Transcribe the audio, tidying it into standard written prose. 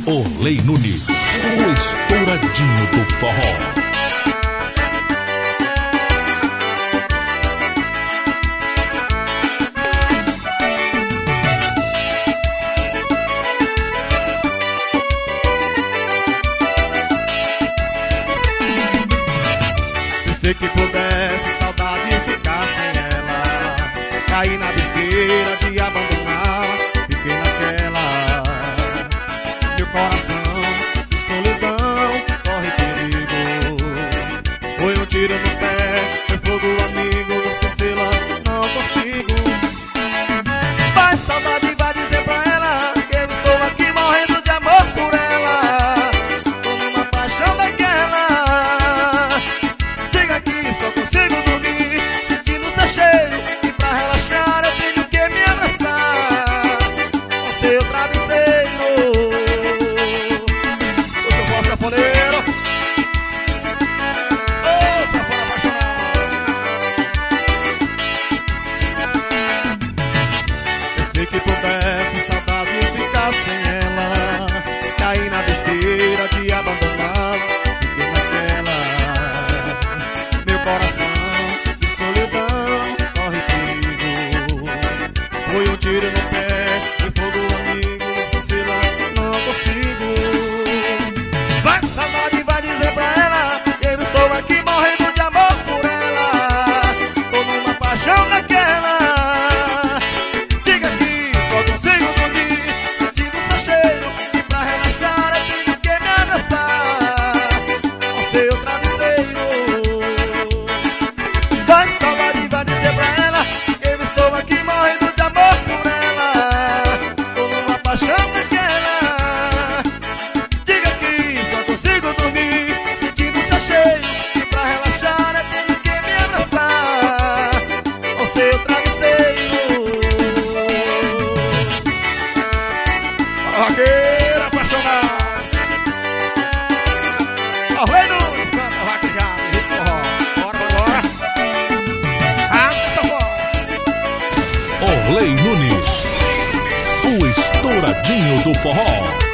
Orley Nunes, o estouradinho do forró. Pensei que pudesse saudade ficar sem ela, caí na besteira de abandoná-la, fiquei naquela. Meu coração de solidão corre perigo, foi um tiro no pé, foi fogo amigo, esquecê-la não consigo. Vai saudade, vai dizer pra ela que eu estou aqui morrendo de amor por ela, tô numa paixão daquela. Diga que só consigo dormir sentindo seu cheiro, e pra relaxar eu tenho que me abraçar com seu travesseiro. O seu voz safoneiro, ô safona apaixonado. Pensei que pudesse saudade ficar sem ela, caí na besteira de abandoná-la, fiquei naquela. Meu coração de solidão corre perigo, foi um tiro no pé, foi fogo amigo, esquecê-la não consigo. Vai saudade, vai dizer pra ela que eu estou aqui morrendo de amor por ela, tô numa paixão daquela. Diga que só consigo dormir sentindo seu cheiro, e pra relaxar eu tenho que me abraçar com seu travesseiro. Vai saudade, vai dizer pra ela que eu estou aqui morrendo de amor por ela, tô numa paixão daquela. Diga que só consigo dormir sentindo seu cheiro, e pra relaxar eu tenho que me abraçar com seu travesseiro. Vaqueira apaixonada, Orley Nunes canta vaquejada e forró. Bora, bora, essa fora. Orley Nunes, o estouradinho do forró.